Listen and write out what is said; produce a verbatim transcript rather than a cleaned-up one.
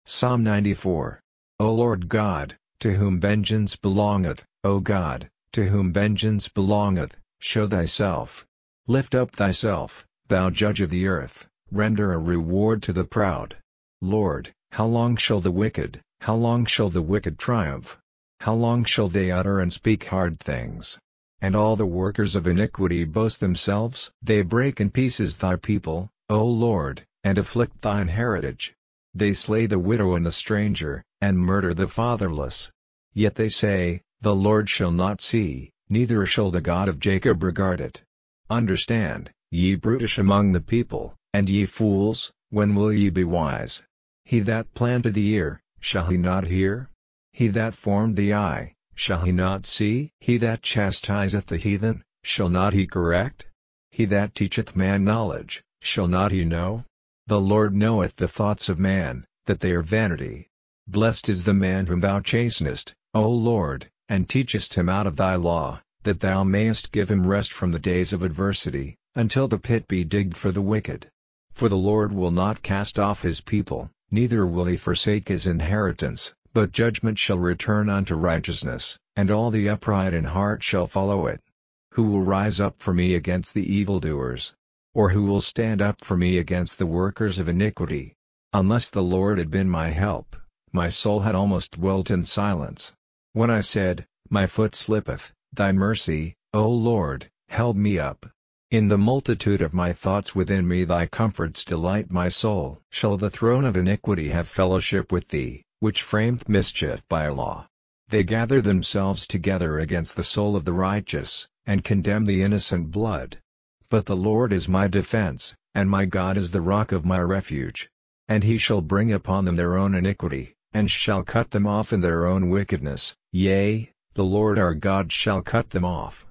Psalm ninety-four. O Lord God, to whom vengeance belongeth, O God, to whom vengeance belongeth, show thyself. Lift up thyself, thou judge of the earth, render a reward to the proud. Lord, how long shall the wicked, how long shall the wicked triumph? How long shall they utter and speak hard things? And all the workers of iniquity boast themselves? They break in pieces thy people, O Lord, and afflict thine heritage. They slay the widow and the stranger, and murder the fatherless. Yet they say, The Lord shall not see, neither shall the God of Jacob regard it. Understand, ye brutish among the people, and ye fools, when will ye be wise? He that planted the ear, shall he not hear? He that formed the eye, shall he not see? He that chastiseth the heathen, shall not he correct? He that teacheth man knowledge, shall not he know? The Lord knoweth the thoughts of man, that they are vanity. Blessed is the man whom thou chastenest, O Lord, and teachest him out of thy law, that thou mayest give him rest from the days of adversity, until the pit be digged for the wicked. For the Lord will not cast off his people, neither will he forsake his inheritance, but judgment shall return unto righteousness, and all the upright in heart shall follow it. Who will rise up for me against the evildoers? Or who will stand up for me against the workers of iniquity? Unless the Lord had been my help, my soul had almost dwelt in silence. When I said, My foot slippeth, thy mercy, O Lord, held me up. In the multitude of my thoughts within me thy comforts delight my soul. Shall the throne of iniquity have fellowship with thee, which frameth mischief by law? They gather themselves together against the soul of the righteous, and condemn the innocent blood. But the Lord is my defense, and my God is the rock of my refuge. And he shall bring upon them their own iniquity, and shall cut them off in their own wickedness, yea, the Lord our God shall cut them off.